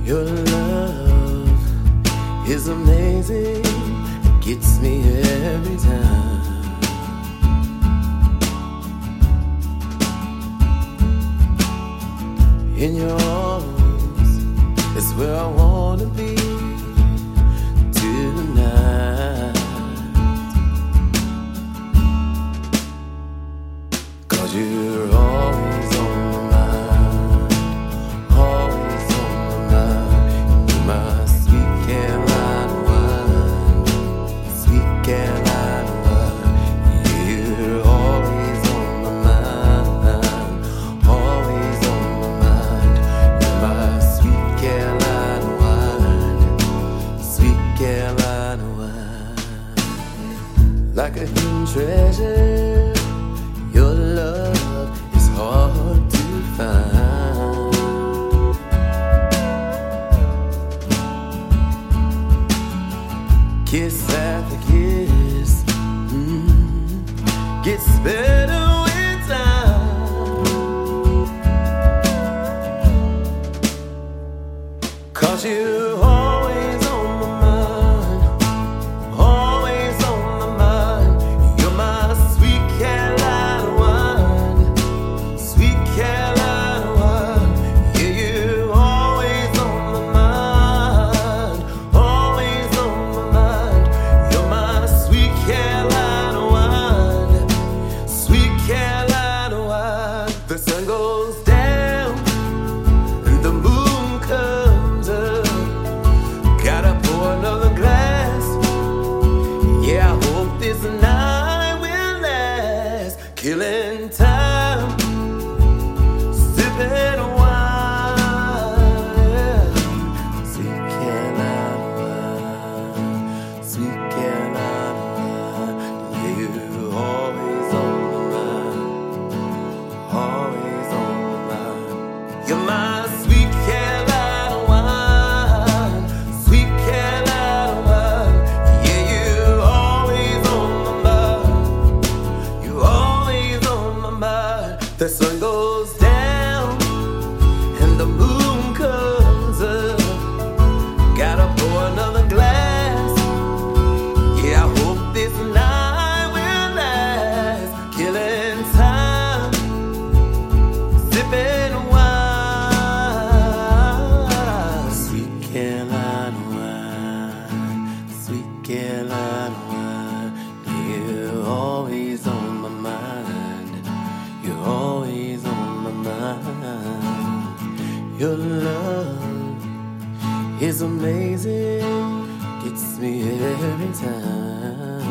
Your love is amazing, it gets me every time. In your arms is where I wanna be tonight. 'Cause you're always on my mind, always on my mind. You're my sweet Carolina wine, sweet Carolina wine. You're always on my mind, always on my mind. You're my sweet Carolina wine, sweet Carolina wine. Like a hidden treasure, your love is hard to find. Kiss after kiss, gets better with time. 'Cause you're always on my mind, always on my mind. You're my sweet Carolina wine, sweet Carolina wine. Yeah, you're always on my mind, always on my mind. You're my sweet Carolina wine, sweet Carolina wine. The sun goes down and the moon comes up. Gotta pour another glass. Yeah, I hope this night will last. Killing time, sipping wine. Sweet Carolina wine, sweet Carolina wine. You're always on my mind, always on my mind. You're my sweet Carolina wine, sweet Carolina wine. Yeah, you're always on my mind, you're always on my mind. The sun goes down and the moon comes up. Gotta pour another glass. Yeah, I hope this night will last. Killing time, sipping wine. Sweet Carolina wine, sweet Carolina wine. You're always on my mind, you're always on my mind. Your love is amazing, gets me every time.